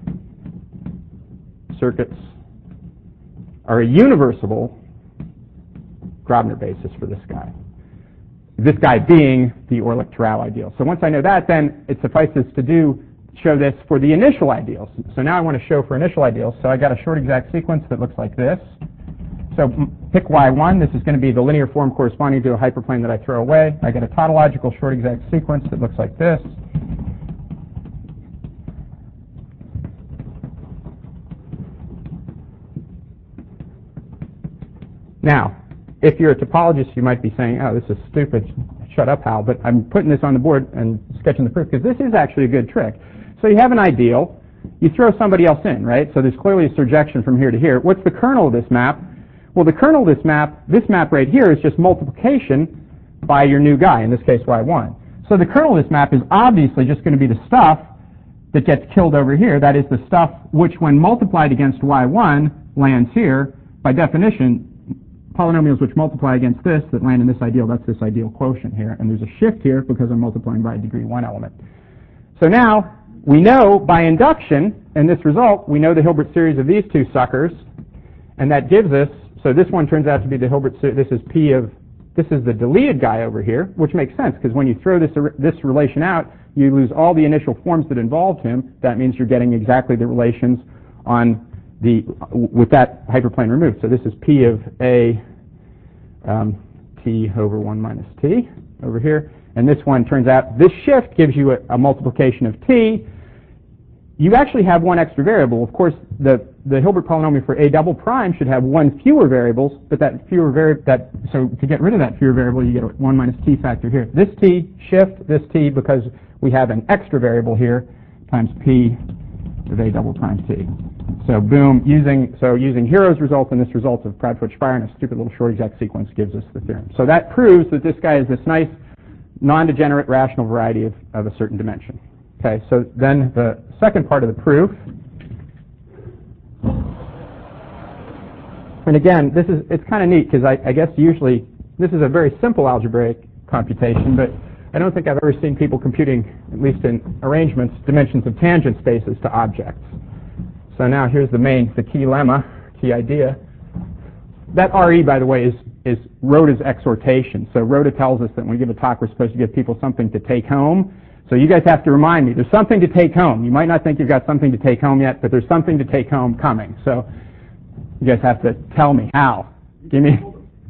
are a universal Grobner basis for this guy. This guy being the Orlick-Terral ideal. So once I know that, then it suffices to show this for the initial ideals. So now I want to show for initial ideals. So I got a short exact sequence that looks like this. So pick Y1. This is going to be the linear form corresponding to a hyperplane that I throw away. I get a tautological short exact sequence that looks like this. Now, if you're a topologist, you might be saying, oh, this is stupid. Shut up, Hal. But I'm putting this on the board and sketching the proof because this is actually a good trick. So you have an ideal. You throw somebody else in, right? So there's clearly a surjection from here to here. What's the kernel of this map? Well, the kernel of this map right here is just multiplication by your new guy, in this case Y1. So the kernel of this map is obviously just going to be the stuff that gets killed over here. That is the stuff which, when multiplied against Y1, lands here. By definition, polynomials which multiply against this that land in this ideal, that's this ideal quotient here. And there's a shift here because I'm multiplying by a degree 1 element. So now, we know by induction, in this result, we know the Hilbert series of these two suckers. And that gives us, so this one turns out to be the Hilbert series, this is the deleted guy over here, which makes sense because when you throw this relation out, you lose all the initial forms that involved him. That means you're getting exactly the relations on with that hyperplane removed. So this is P of A t over 1 minus t over here. And this one turns out, this shift gives you a multiplication of t. You actually have one extra variable. Of course, the Hilbert polynomial for A double prime should have one fewer variables, but so to get rid of that fewer variable, you get a 1 minus t factor here. This t shift, this t, because we have an extra variable here, times P of A double prime t. So boom, using Hero's result and this result of Proudfoot-Spire and a stupid little short exact sequence gives us the theorem. So that proves that this guy is this nice non-degenerate rational variety of a certain dimension. Okay, so then the second part of the proof, and again, it's kind of neat because I guess usually this is a very simple algebraic computation, but I don't think I've ever seen people computing, at least in arrangements, dimensions of tangent spaces to objects. So now here's the key lemma, key idea. That RE, by the way, is Rhoda's exhortation. So Rhoda tells us that when we give a talk, we're supposed to give people something to take home. So you guys have to remind me, there's something to take home. You might not think you've got something to take home yet, but there's something to take home coming. So you guys have to tell me how. Give me.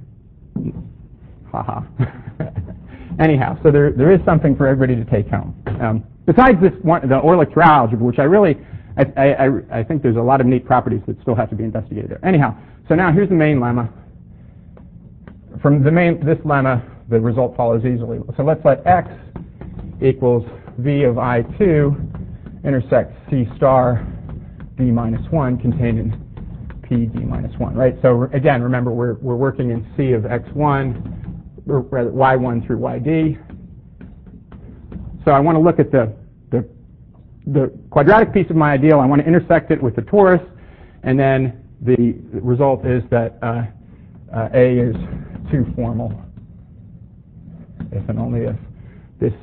Haha. Anyhow, so there is something for everybody to take home. Besides this one, the Orlick-Terral algebra, which I think there's a lot of neat properties that still have to be investigated there. Anyhow, so now here's the main lemma. From this lemma, the result follows easily. So let's let x equals v of I2 intersect c star d minus 1 contained in p d minus 1, right? So again, remember we're working in c of x1. or rather y1 through yd. So I want to look at the quadratic piece of my ideal. I want to intersect it with the torus, and then the result is that A is too formal if and only if this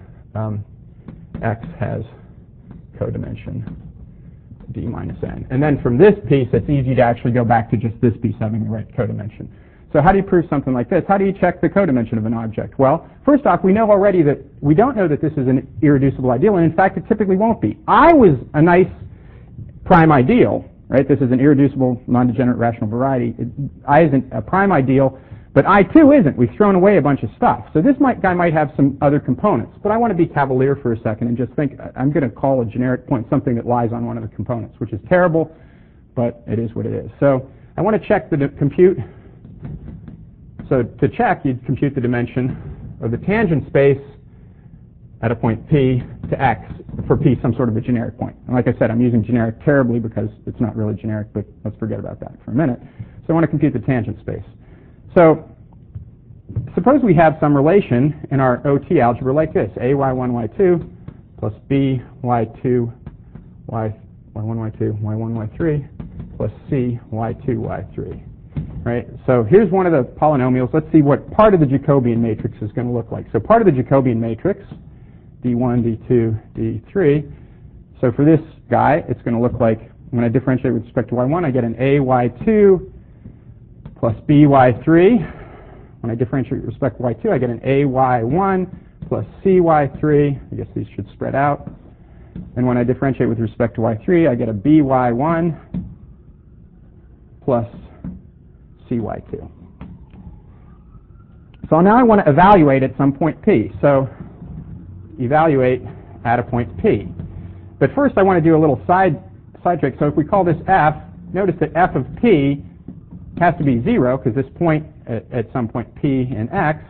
X has codimension D minus N. And then from this piece, it's easy to actually go back to just this piece having the right codimension. So how do you prove something like this? How do you check the codimension of an object? Well, first off, we know already that we don't know that this is an irreducible ideal, and in fact, it typically won't be. I was a nice prime ideal, right? This is an irreducible, non-degenerate rational variety. I isn't a prime ideal, but I too isn't. We've thrown away a bunch of stuff. So this guy might have some other components, but I want to be cavalier for a second and just think I'm going to call a generic point something that lies on one of the components, which is terrible, but it is what it is. So I want to check the compute. So to check, you'd compute the dimension of the tangent space at a point P to X for P some sort of a generic point. And like I said, I'm using generic terribly because it's not really generic, but let's forget about that for a minute. So I want to compute the tangent space. So suppose we have some relation in our OT algebra like this, A y1 y2 plus B y2 y1 y2 y1 y3 plus C y2 y3. Right? So here's one of the polynomials. Let's see what part of the Jacobian matrix is going to look like. So part of the Jacobian matrix, D1, D2, D3. So for this guy, it's going to look like, when I differentiate with respect to y1, I get an AY2 plus BY3. When I differentiate with respect to y2, I get an AY1 plus CY3. I guess these should spread out. And when I differentiate with respect to y3, I get a BY1 plus CY2. So now I want to evaluate at some point P. So evaluate at a point P. But first I want to do a little side trick. So if we call this F, notice that F of P has to be 0 because this point at some point P in X,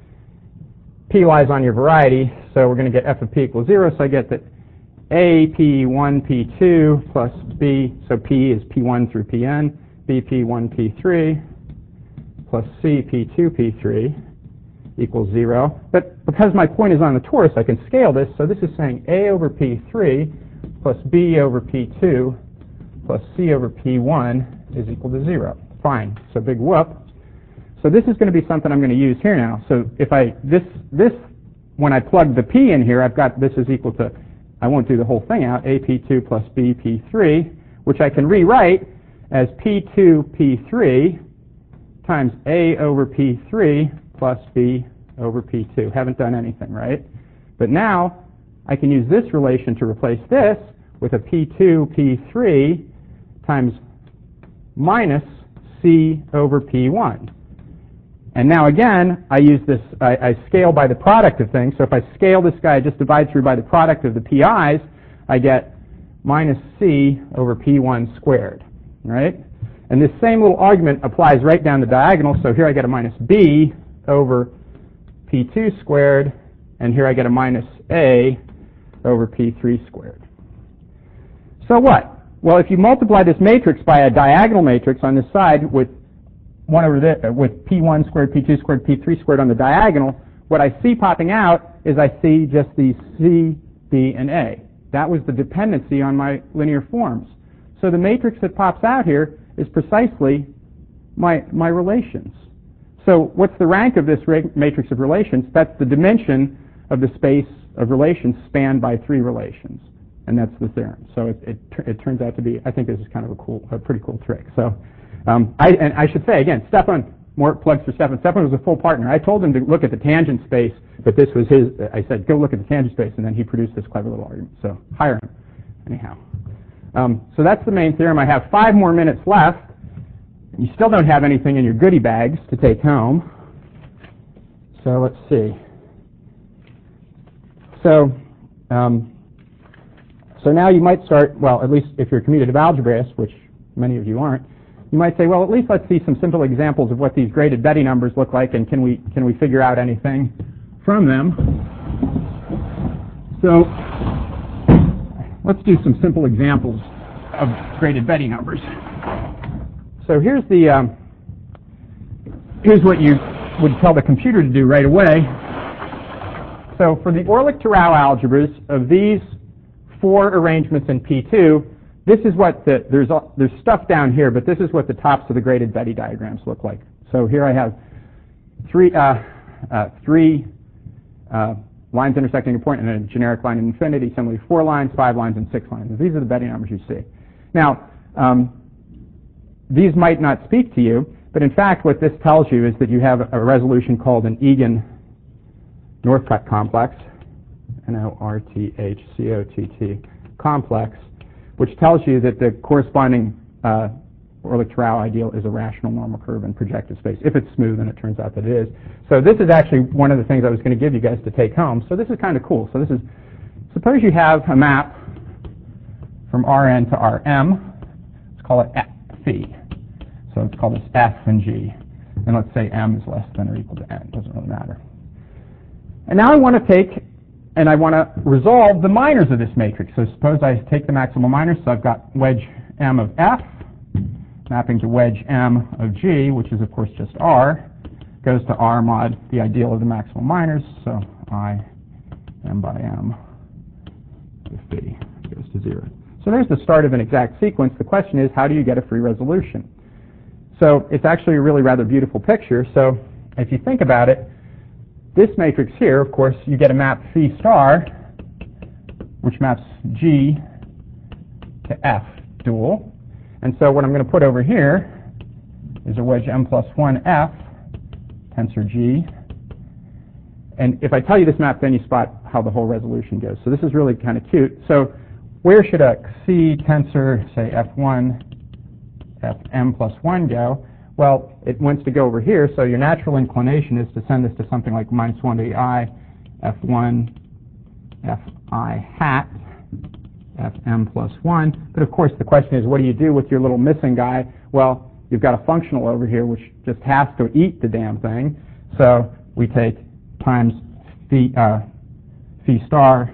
P lies on your variety, so we're going to get F of P equals 0. So I get that A P1 P2 plus B, so P is P1 through Pn, B P1 P3 plus C P2 P3 equals 0. But because my point is on the torus, I can scale this. So this is saying A over P3 plus B over P2 plus C over P1 is equal to 0. Fine. So big whoop. So this is going to be something I'm going to use here now. So if when I plug the P in here, I've got this is equal to, I won't do the whole thing out, AP2 plus BP3, which I can rewrite as P2 P3 times A over P3 plus B over P2. Haven't done anything, right? But now I can use this relation to replace this with a P2 P3 times minus C over P1. And now again, I use this, I scale by the product of things. So if I scale this guy, I just divide through by the product of the PI's, I get minus C over P1 squared, right? And this same little argument applies right down the diagonal. So here I get a minus B over P2 squared, and here I get a minus A over P3 squared. So what? Well, if you multiply this matrix by a diagonal matrix on this side with 1 over this, with P1 squared, P2 squared, P3 squared on the diagonal, what I see popping out is I see just these C, B, and A. That was the dependency on my linear forms. So the matrix that pops out here is precisely my relations. So what's the rank of this matrix of relations? That's the dimension of the space of relations spanned by 3 relations. And that's the theorem. So it turns out to be, I think this is kind of a pretty cool trick. So I should say, again, Stefan, more plugs for Stefan. Stefan was a full partner. I told him to look at the tangent space, but this was his, I said, go look at the tangent space, and then he produced this clever little argument. So hire him. Anyhow. So that's the main theorem. I have 5 more minutes left. You still don't have anything in your goodie bags to take home. So let's see. So now you might start, well, at least if you're a commutative algebraist, which many of you aren't, you might say, well, at least let's see some simple examples of what these graded Betti numbers look like, and can we figure out anything from them? So let's do some simple examples of graded Betti numbers. So here's what you would tell the computer to do right away. So for the Orlick-Tarrau algebras of these 4 arrangements in P2, this is what there's stuff down here, but this is what the tops of the graded Betti diagrams look like. So here I have three lines intersecting a point and a generic line in infinity, similarly 4 lines, 5 lines, and 6 lines. These are the Betti numbers you see. Now, these might not speak to you, but in fact what this tells you is that you have a resolution called an Egan-Northcott complex, Northcott complex, which tells you that the corresponding Orlick-Tarrau ideal is a rational normal curve in projective space. If it's smooth, and it turns out that it is. So this is actually one of the things I was going to give you guys to take home. So this is kind of cool. So this is, suppose you have a map from Rn to Rm. Let's call it Phi. So let's call this F and G. And let's say m is less than or equal to n. Doesn't really matter. And now I want to take and I want to resolve the minors of this matrix. So suppose I take the maximal minors. So I've got wedge m of F mapping to wedge m of G, which is of course just R, goes to R mod the ideal of the maximal minors. So I m by m of Phi goes to 0. So there's the start of an exact sequence. The question is, how do you get a free resolution? So it's actually a really rather beautiful picture. So if you think about it, this matrix here, of course, you get a map Phi star, which maps G to F dual. And so what I'm going to put over here is a wedge m plus 1 F tensor G. And if I tell you this map, then you spot how the whole resolution goes. So this is really kind of cute. So where should a C tensor, say F1, Fm plus 1 go? Well, it wants to go over here, so your natural inclination is to send this to something like minus 1 to the I, F1, Fi hat, Fm plus 1. But of course, the question is, what do you do with your little missing guy? Well, you've got a functional over here which just has to eat the damn thing. So we take times Phi star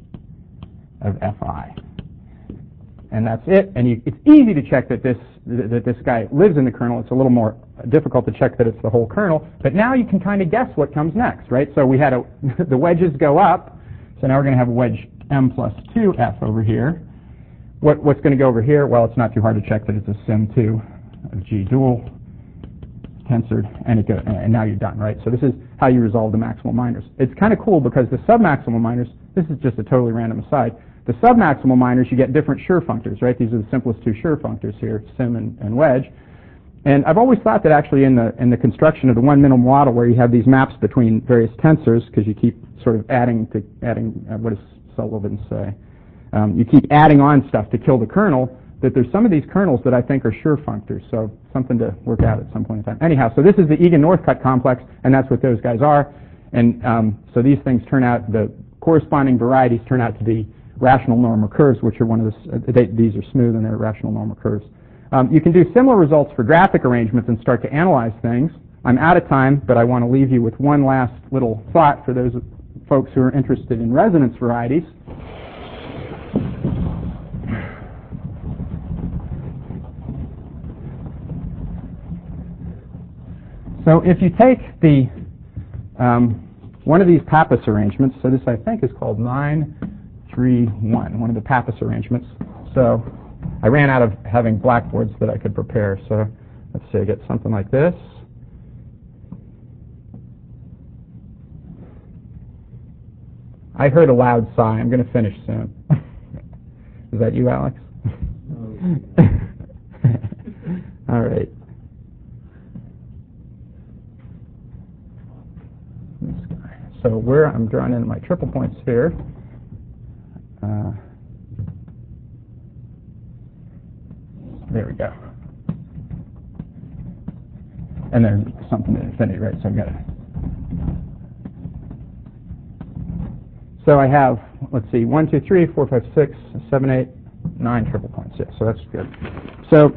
of Fi. And that's it. And it's easy to check that this guy lives in the kernel. It's a little more difficult to check that it's the whole kernel. But now you can kind of guess what comes next, right? So we had the wedges go up. So now we're going to have a wedge m plus 2f over here. What's going to go over here? Well, it's not too hard to check that it's a sim2 of G dual tensored, and now you're done, right? So this is how you resolve the maximal minors. It's kind of cool because the submaximal minors, this is just a totally random aside, the submaximal minors, you get different Schur functors, right? These are the simplest 2 Schur functors here, sim and wedge. And I've always thought that actually in the construction of the one minimal model where you have these maps between various tensors, because you keep sort of adding, what does Sullivan say? You keep adding on stuff to kill the kernel, that there's some of these kernels that I think are Schur functors, so something to work out at some point in time. Anyhow, so this is the Egan-Northcott complex, and that's what those guys are. And so these things turn out, the corresponding varieties turn out to be rational normal curves, which are one of these are smooth and they're rational normal curves. You can do similar results for graphic arrangements and start to analyze things. I'm out of time, but I want to leave you with one last little thought for those folks who are interested in resonance varieties. So if you take the one of these Pappus arrangements, so this I think is called 931, one of the Pappus arrangements. So I ran out of having blackboards that I could prepare. So let's see, I get something like this. I heard a loud sigh. I'm going to finish soon. Is that you, Alex? All right. This guy. So where I'm drawing in my triple points here. There we go. And there's something to infinity, right? So I've got to. So I have, let's see, 1, 2, 3, 4, 5, 6, 7, 8, 9 triple points. Yeah, so that's good. So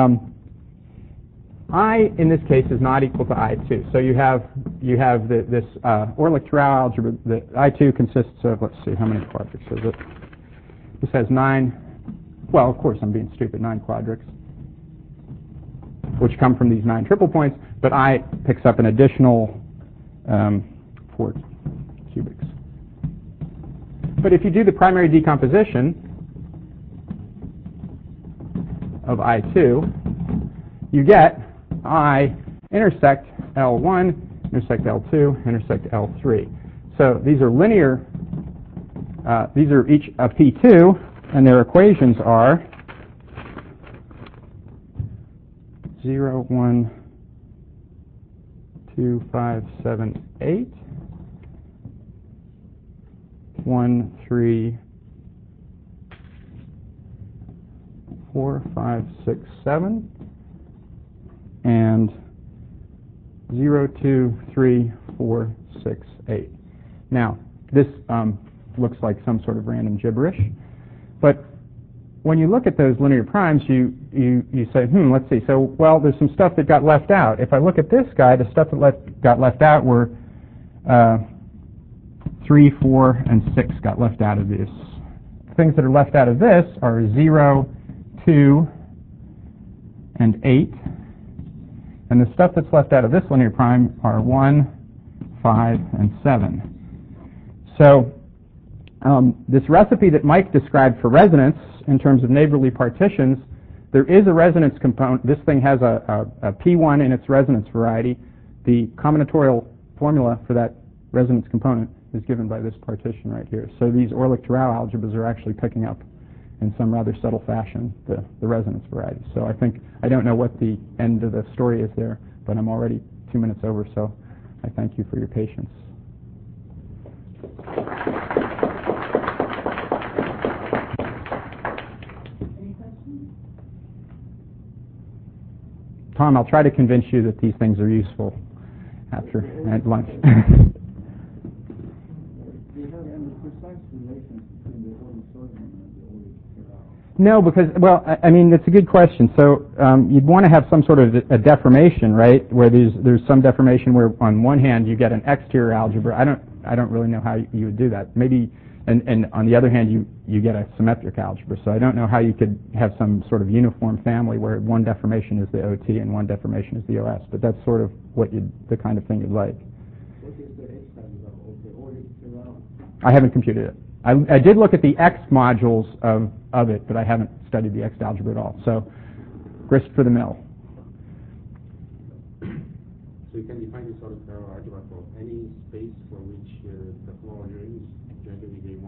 I, in this case, is not equal to I2. So you have this Orlick-Tarrau algebra. The I2 consists of, let's see, how many quadrics is it? This has 9. Well, of course, I'm being stupid. 9 quadrics. which come from these 9 triple points, but I picks up an additional 4 cubics. But if you do the primary decomposition of I2, you get I intersect L1, intersect L2, intersect L3. So these are linear, these are each of P2, and their equations are 0, 1, 2, 5, 7, 8, 1, 3, 4, 5, 6, 7, and 0, 2, 3, 4, 6, 8. Now, this looks like some sort of random gibberish, but when you look at those linear primes, you say, let's see. So, well, there's some stuff that got left out. If I look at this guy, the stuff that got left out were 3, 4, and 6 got left out of this. Things that are left out of this are 0, 2, and 8. And the stuff that's left out of this linear prime are 1, 5, and 7. So this recipe that Mike described for resonance in terms of neighborly partitions, there is a resonance component. This thing has a P1 in its resonance variety. The combinatorial formula for that resonance component is given by this partition right here. So these Orlik-Tarau algebras are actually picking up in some rather subtle fashion the resonance variety. So I don't know what the end of the story is there, but I'm already 2 minutes over, so I thank you for your patience. Tom, I'll try to convince you that these things are useful at lunch. Do you have any precise relation between the Orlik-Sorgen and the Orlik-Tarau? No, because, well, I mean, it's a good question. So you'd want to have some sort of a deformation, right, where there's some deformation where on one hand you get an exterior algebra. I don't really know how you would do that. Maybe, and on the other hand you get a symmetric algebra. So I don't know how you could have some sort of uniform family where one deformation is the OT and one deformation is the OS. But that's sort of the kind of thing you'd like. What is the X value of the Orlik-Tarau? I haven't computed it. I did look at the X modules of it, but I haven't studied the X algebra at all. So, grist for the mill. So you can define this Orlik-Tarau algebra for any space for which the topology is generally J1.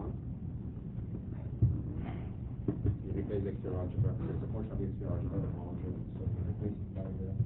You replace the exterior algebra. There's a portion of the exterior algebra topology. So you replace it by the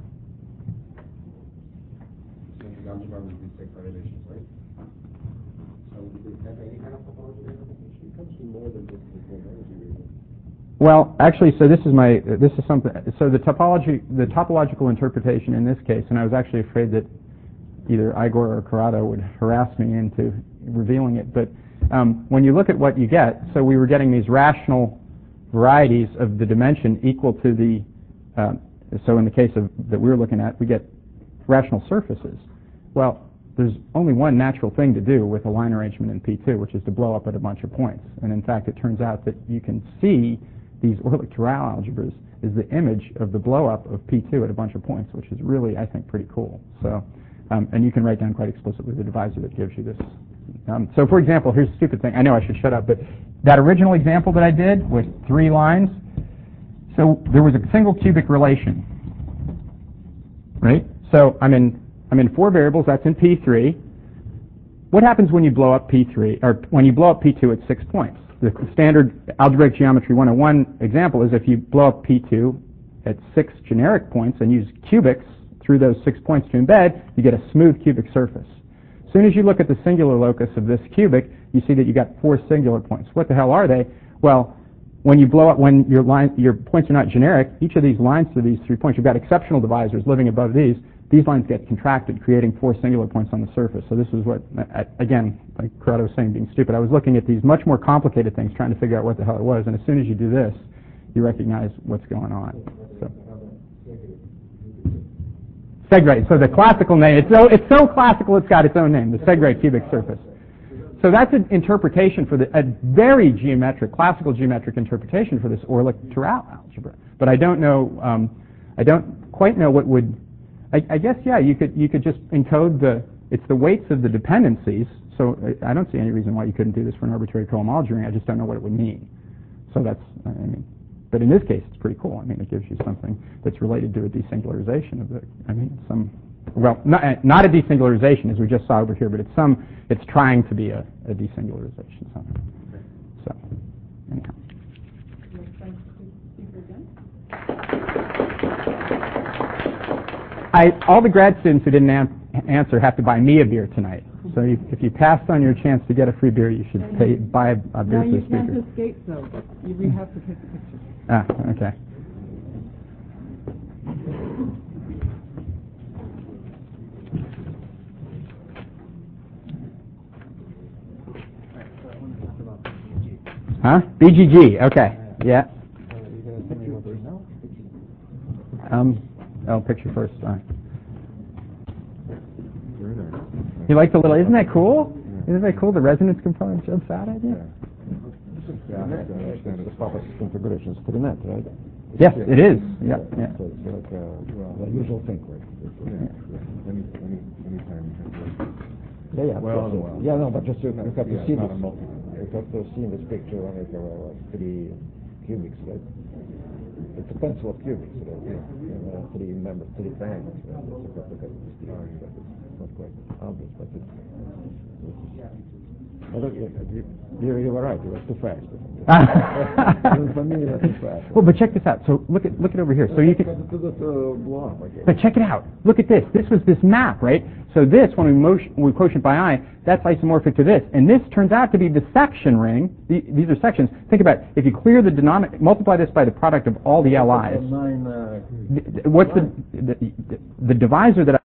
symmetric algebra with these six relations, right? So does it have any kind of topology representation? It comes to more than just the energy reason. Well, actually, so this is something. So the topological interpretation in this case, and I was actually afraid that either Igor or Corrado would harass me into revealing it. But when you look at what you get, so we were getting these rational varieties of the dimension equal to the. So in the case that we were looking at, we get rational surfaces. Well, there's only one natural thing to do with a line arrangement in P2, which is to blow up at a bunch of points. And in fact, it turns out that you can see these Orlik-Tarau algebras is the image of the blow up of P2 at a bunch of points, which is really, I think, pretty cool. So, and you can write down quite explicitly the divisor that gives you this. So for example, here's a stupid thing. I know I should shut up, but that original example that I did with 3 lines, so there was a single cubic relation, right? So I'm in 4 variables, that's in P3. What happens when you blow up P3, or when you blow up P2 at 6 points? The standard algebraic geometry 101 example is if you blow up P2 at 6 generic points and use cubics through those 6 points to embed, you get a smooth cubic surface. As soon as you look at the singular locus of this cubic, you see that you got 4 singular points. What the hell are they? Well, when you blow up, when your points are not generic, each of these lines through these 3 points, you've got exceptional divisors living above these. These lines get contracted, creating 4 singular points on the surface. So this is what, again, like Corrado was saying, being stupid, I was looking at these much more complicated things, trying to figure out what the hell it was. And as soon as you do this, you recognize what's going on. So. Segre. So the classical name, it's so classical it's got its own name, the Segre cubic surface. So that's an interpretation for a very geometric, classical geometric interpretation for this Orlik-Tarau algebra. But I don't know, I don't quite know what would. I guess yeah, you could just encode it's the weights of the dependencies. So I don't see any reason why you couldn't do this for an arbitrary cohomology ring. I just don't know what it would mean. So that's but in this case it's pretty cool. I mean, it gives you something that's related to a desingularization of the. Not a desingularization as we just saw over here, but it's trying to be a desingularization. So anyhow. All the grad students who didn't answer have to buy me a beer tonight. So if you passed on your chance to get a free beer, you should buy a beer for the speaker. Now you can't escape, though. We have to take a picture. Ah, okay. Huh? BGG. Okay. Yeah. Picture first. You like the little? Isn't that cool? Isn't that cool? The resonance component jumps out at you. The Papa's configuration is for the net, right? Yes, it is. Yeah. So it's like the usual thing, right? Anytime. Yeah, no, but just you have to see this. You have to see in this picture when you have 3 cubics, right? It depends what cubics, right? 3 members, 3 triangles, right? You have to get this theory, but it's not quite obvious, but it's you were right. You were too fast. For me, you were too fast. Well, but check this out. So look at over here. So you can. But check it out. Look at this. This was this map, right? So this, when we quotient by I, that's isomorphic to this, and this turns out to be the section ring. These are sections. Think about it. If you clear the denominator, multiply this by the product of all the LIs. What's the divisor that